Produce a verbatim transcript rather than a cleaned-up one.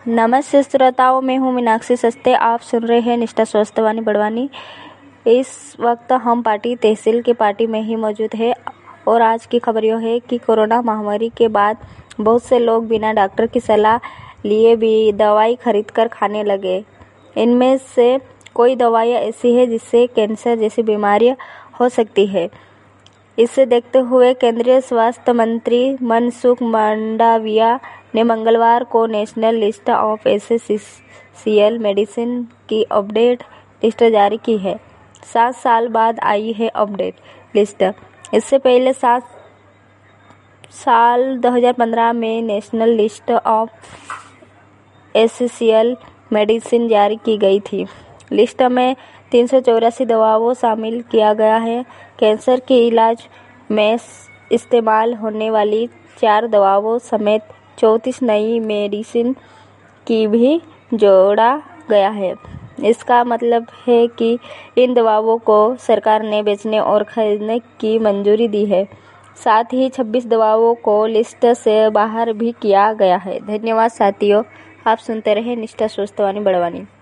नमस्ते श्रोताओं, मैं हूँ मीनाक्षी सस्ते। आप सुन रहे हैं निष्ठा स्वस्थ वाणी बड़वानी। इस वक्त हम पार्टी तहसील के पार्टी में ही मौजूद है और आज की खबर यह है कि कोरोना महामारी के बाद बहुत से लोग बिना डॉक्टर की सलाह लिए भी दवाई खरीद कर खाने लगे। इनमें से कोई दवाइयाँ ऐसी है जिससे कैंसर जैसी बीमारियाँ हो सकती है। इसे देखते हुए केंद्रीय स्वास्थ्य मंत्री मनसुख मंडाविया ने मंगलवार को national list of essential medicine की अपडेट लिस्ट जारी की है। सात साल बाद आई है अपडेट लिस्ट। इससे पहले सात साल दो हज़ार पंद्रह में national list of essential medicine जारी की गई थी। लिस्ट में तीन सौ चौरासी दवाओं शामिल किया गया है। कैंसर के इलाज में इस्तेमाल होने वाली चार दवाओं समेत चौंतीस नई मेडिसिन की भी जोड़ा गया है। इसका मतलब है कि इन दवाओं को सरकार ने बेचने और खरीदने की मंजूरी दी है। साथ ही छब्बीस दवाओं को लिस्ट से बाहर भी किया गया है। धन्यवाद साथियों, आप सुनते रहे निष्ठा स्वस्थ वाणी बड़वानी।